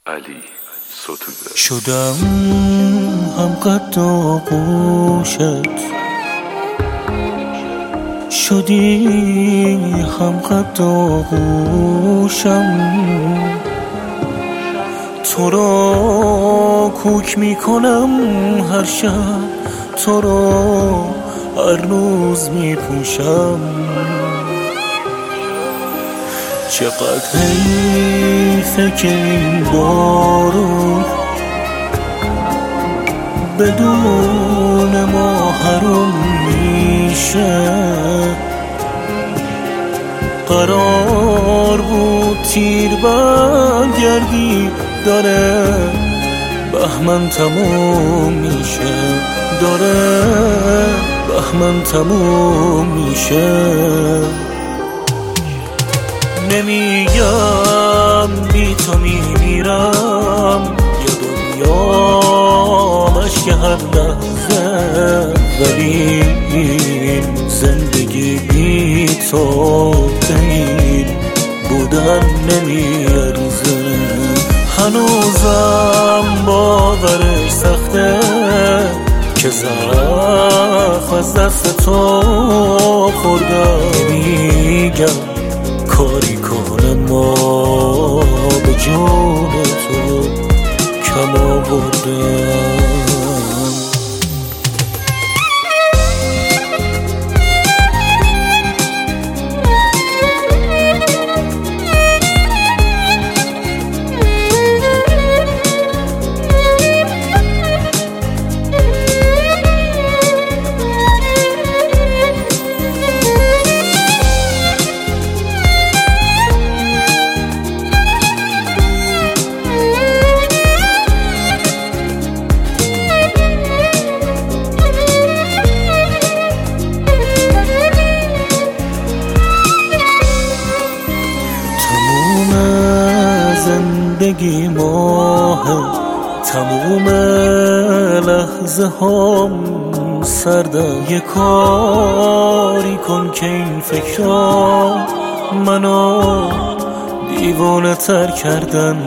علی ستوده. شدم هم قد آغوشت، شدی هم قد آغوشم. تو را کوک میکنم هر شب، تو را هر روز میپوشم. چقدر حیفه که این بارون بدون ما حروم میشه. قرار بود تیر برگردی، داره بهمن تموم میشه، داره بهمن تموم میشه. نمیگم بی تو میمیرم یا دنیا مشک هر لحظه، ولی این زندگی بی تو دین بودن نمیارزه. هنوزم باورش سخته که زخم از دست تو خوردم. میگم کاری کنم ما به جون تو کم آوردم. زندگی ماه تموم لحظه هم سردم. یه کاری کن که این فکرها منو دیوانه تر کردن.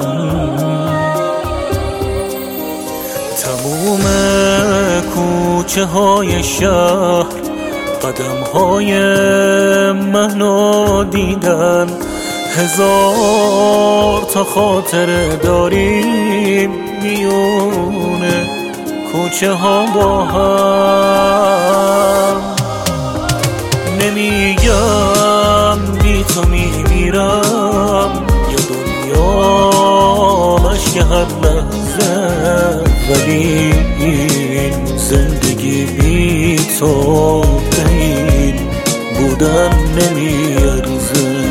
تموم کوچه های شهر قدم های منو دیدن. هزار تا خاطره داریم میونه کوچه ها با هم. نمیگم بی تو میمیرم یا دنیا مشک هر لحظه، ولی این زندگی بی تو دین بودن نمیارزه.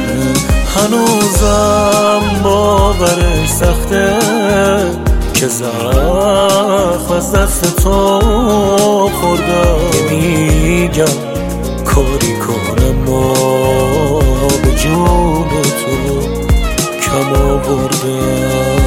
هنوزم باورش سخته که زخم از دست تو خوردم. میگم کاری کنم ما به جون تو کم آوردم.